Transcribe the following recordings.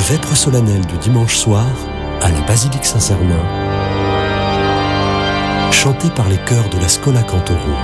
vêpres solennelles du dimanche soir à la basilique Saint-Sernin, chanté par les chœurs de la Schola Cantorum.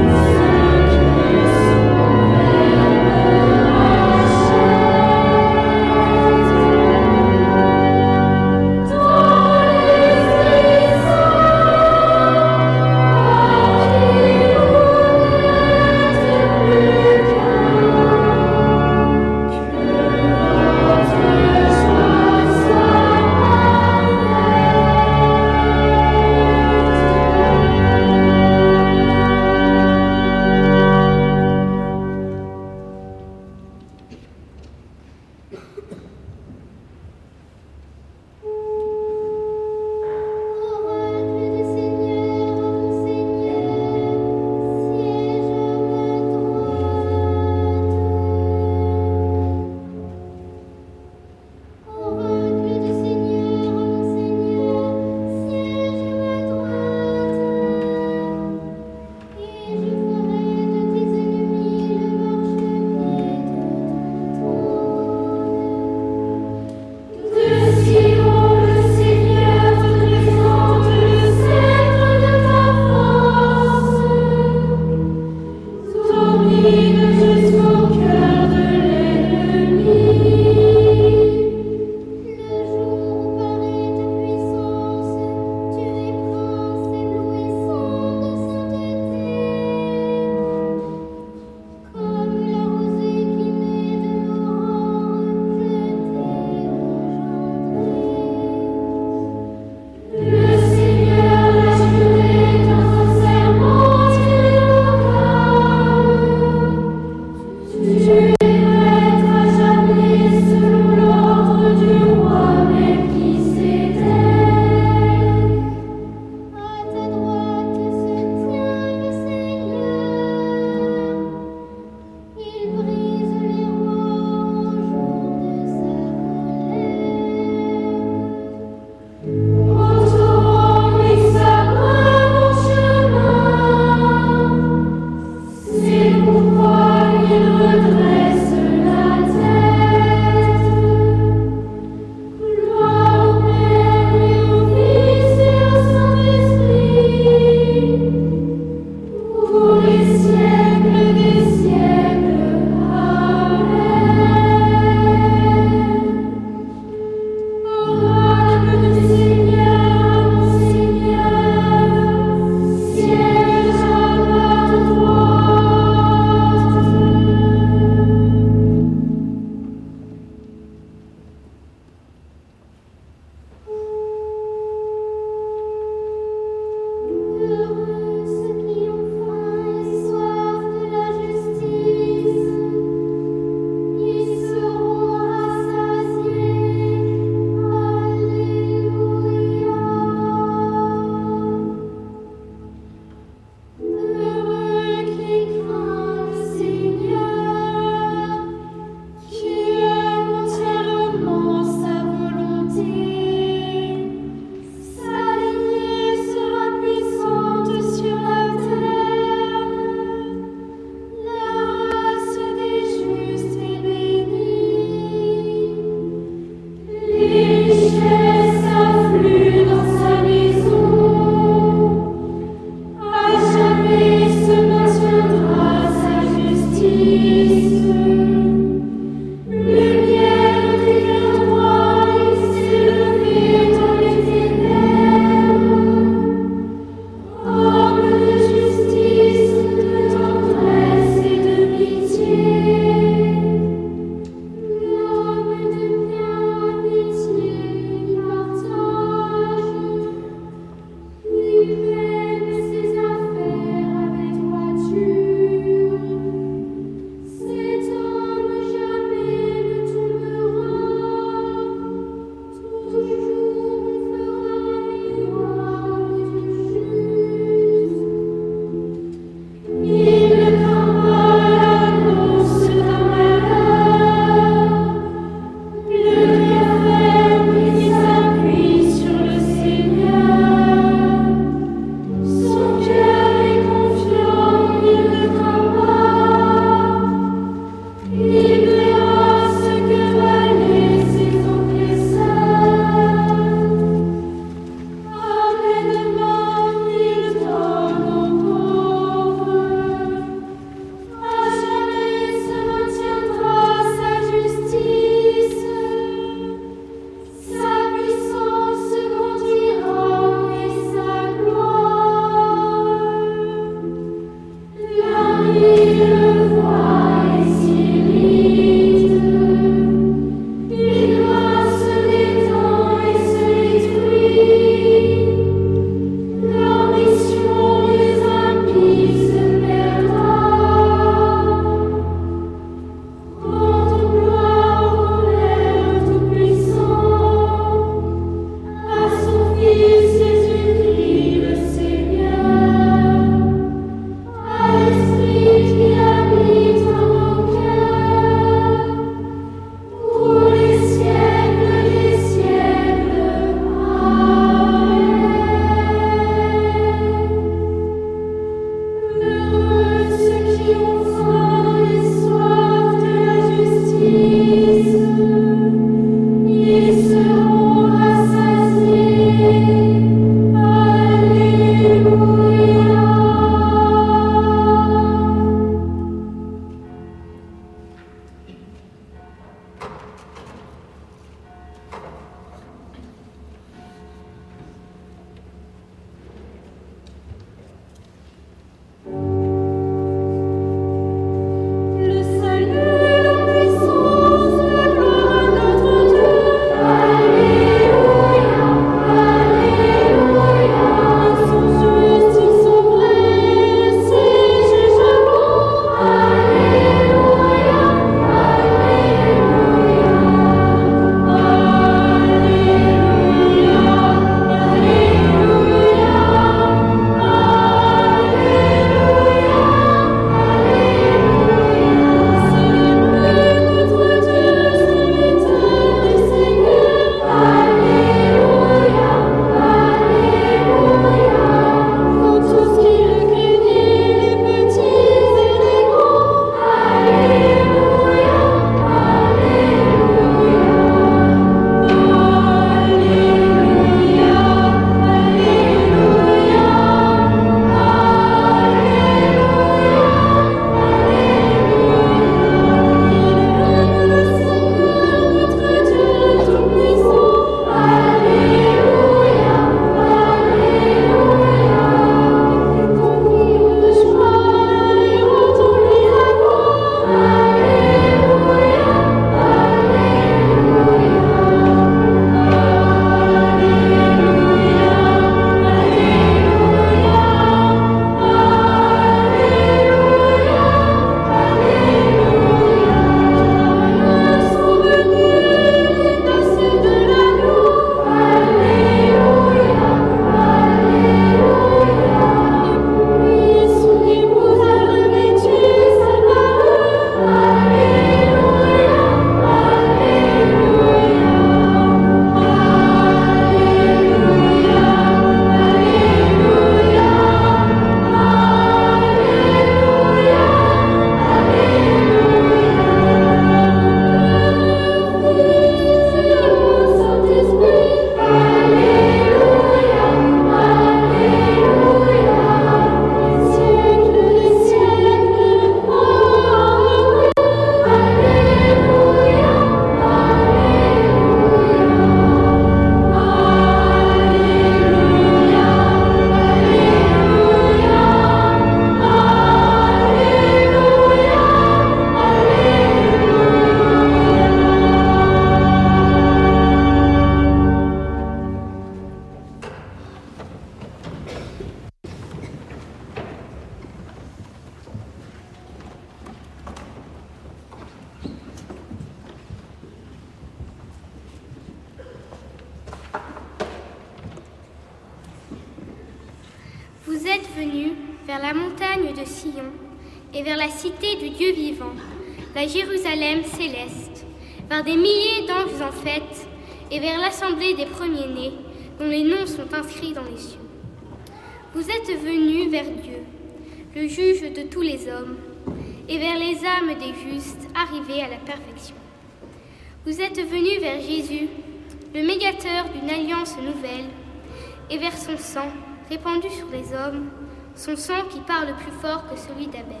Vous êtes venus vers la montagne de Sion et vers la cité du Dieu vivant, la Jérusalem céleste, vers des milliers d'anges en fête et vers l'assemblée des premiers-nés dont les noms sont inscrits dans les cieux. Vous êtes venus vers Dieu, le juge de tous les hommes, et vers les âmes des justes arrivés à la perfection. Vous êtes venus vers Jésus, le médiateur d'une alliance nouvelle, et vers son sang répandu sur les hommes, son sang qui parle plus fort que celui d'Abel.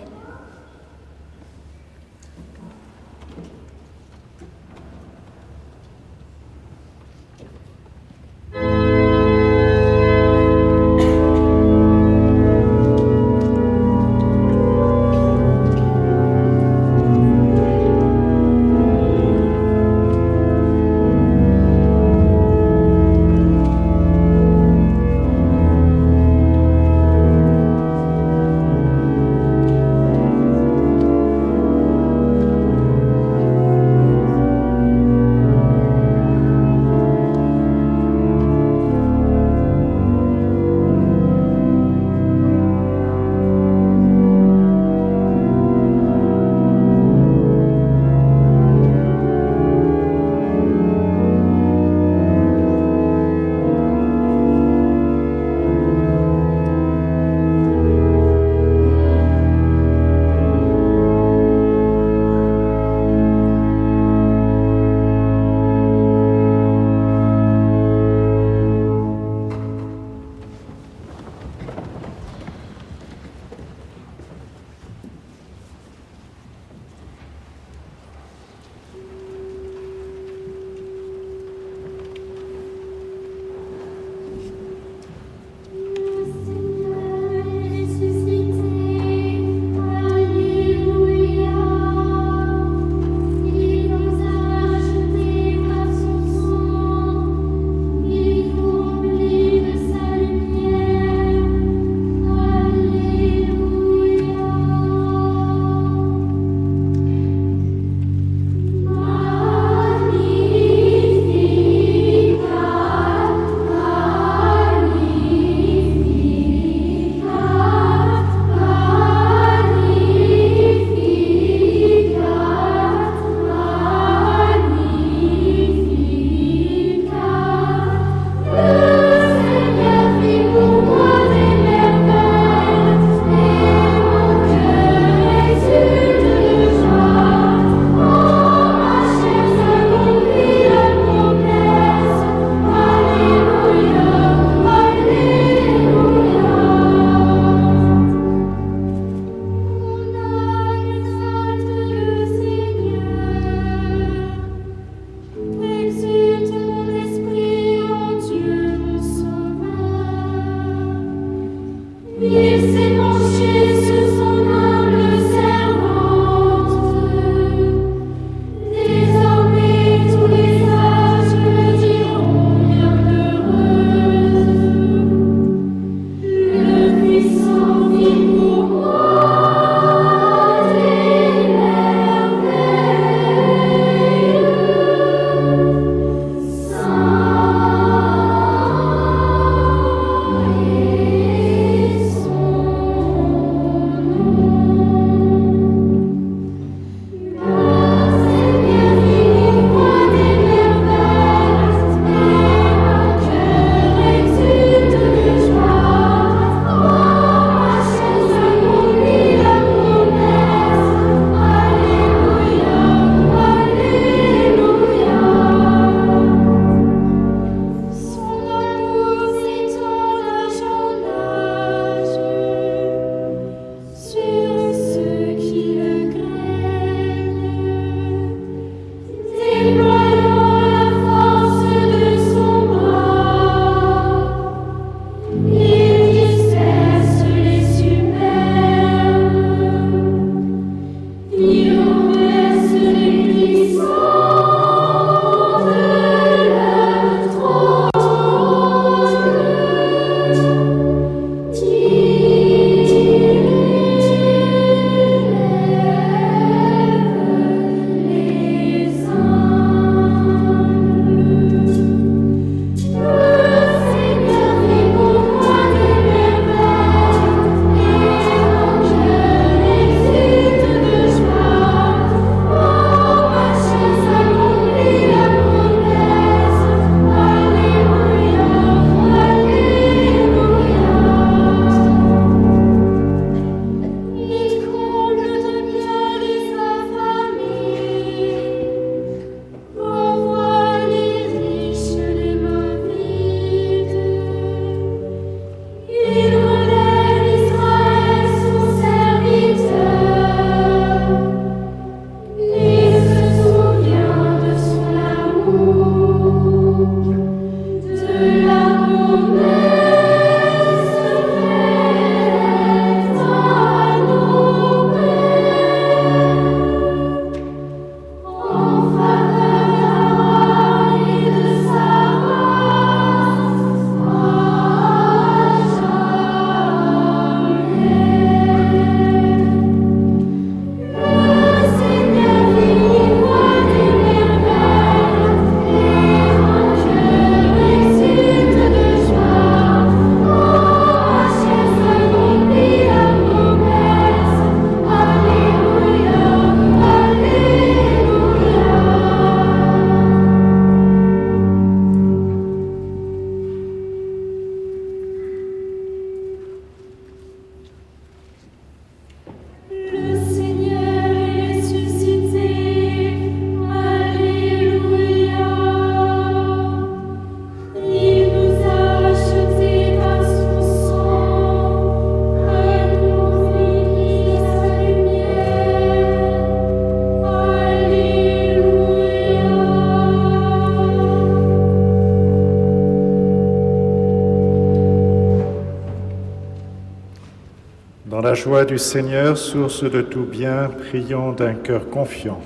Dans la joie du Seigneur, source de tout bien, prions d'un cœur confiant.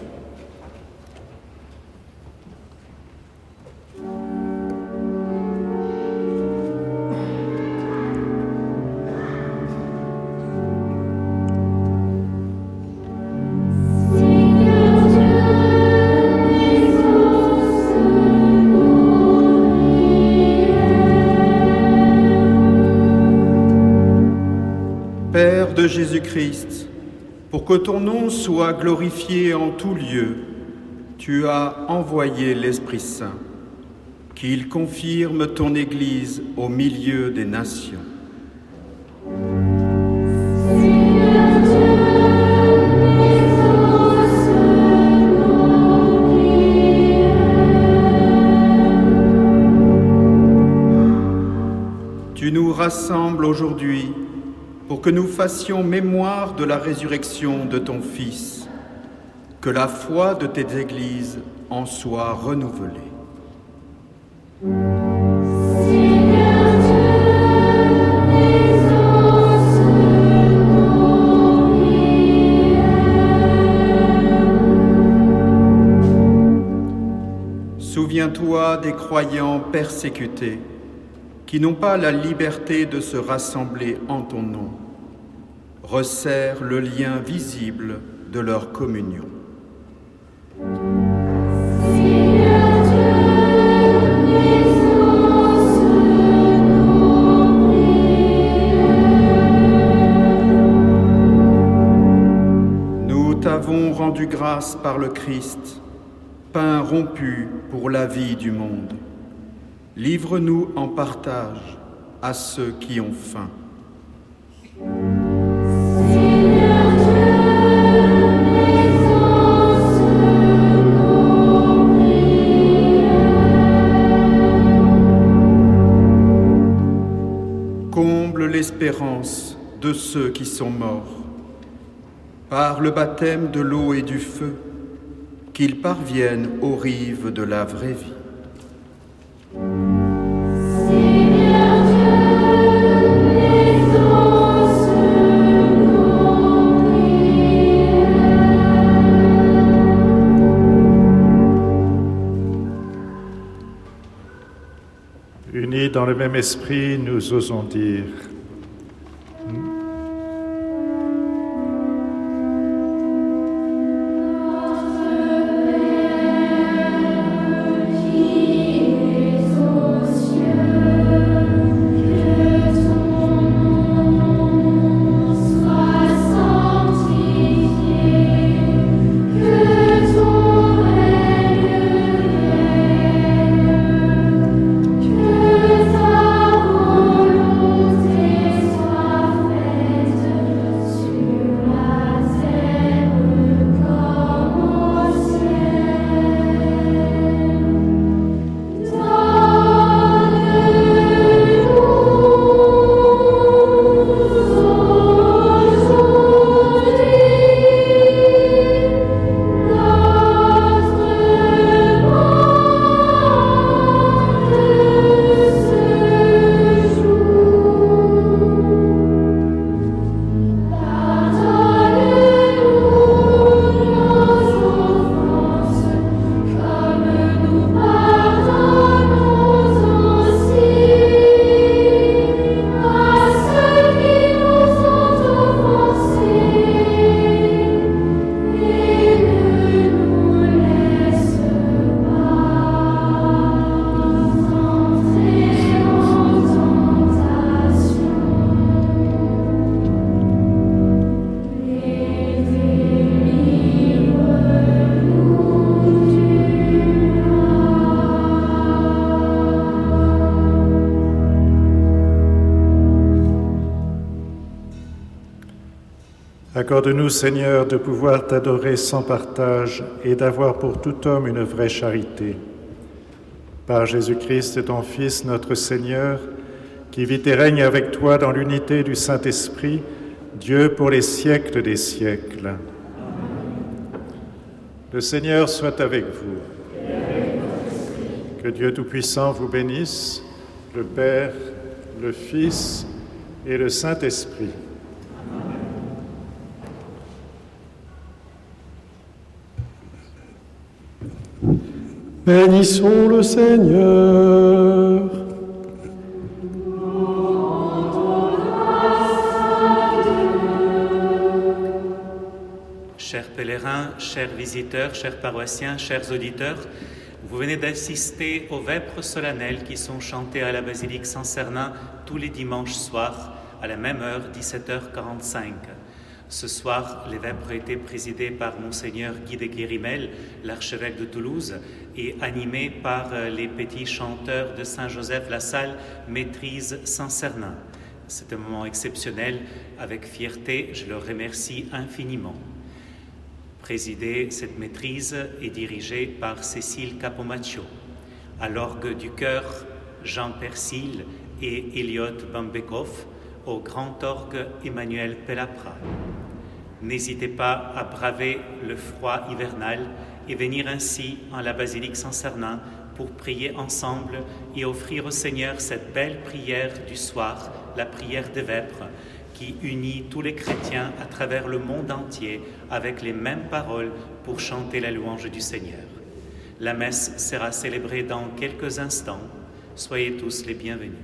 Père de Jésus-Christ, pour que ton nom soit glorifié en tout lieu, tu as envoyé l'Esprit Saint, qu'il confirme ton Église au milieu des nations. Tu nous rassembles aujourd'hui pour que nous fassions mémoire de la résurrection de ton Fils, que la foi de tes églises en soit renouvelée. Souviens-toi des croyants persécutés, qui n'ont pas la liberté de se rassembler en ton nom. Resserre le lien visible de leur communion. Nous t'avons rendu grâce par le Christ, pain rompu pour la vie du monde. Livre-nous en partage à ceux qui ont faim. Comble l'espérance de ceux qui sont morts. Par le baptême de l'eau et du feu, qu'ils parviennent aux rives de la vraie vie. Unis dans le même esprit, nous osons dire: Accorde-nous, Seigneur, de pouvoir t'adorer sans partage et d'avoir pour tout homme une vraie charité. Par Jésus-Christ, ton Fils, notre Seigneur, qui vit et règne avec toi dans l'unité du Saint-Esprit, Dieu pour les siècles des siècles. Amen. Le Seigneur soit avec vous. Que Dieu Tout-Puissant vous bénisse, le Père, le Fils et le Saint-Esprit. Amen. Bénissons le Seigneur. Chers pèlerins, chers visiteurs, chers paroissiens, chers auditeurs, vous venez d'assister aux vêpres solennelles qui sont chantées à la basilique Saint-Cernin tous les dimanches soirs à la même heure, 17h45. Ce soir, les vêpres étaient présidées par Monseigneur Guy de Guérimel, l'archevêque de Toulouse, et animées par les petits chanteurs de Saint-Joseph-la-Salle, maîtrise Saint-Cernin. C'est un moment exceptionnel. Avec fierté, je leur remercie infiniment. Présidée, cette maîtrise est dirigée par Cécile Capomaccio. À l'orgue du chœur, Jean Persil et Elliot Bambekov. Au grand orgue, Emmanuel Pelapra. N'hésitez pas à braver le froid hivernal et venir ainsi en la basilique Saint-Cernin pour prier ensemble et offrir au Seigneur cette belle prière du soir, la prière des vêpres, qui unit tous les chrétiens à travers le monde entier avec les mêmes paroles pour chanter la louange du Seigneur. La messe sera célébrée dans quelques instants. Soyez tous les bienvenus.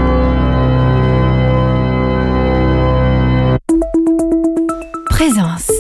Présence.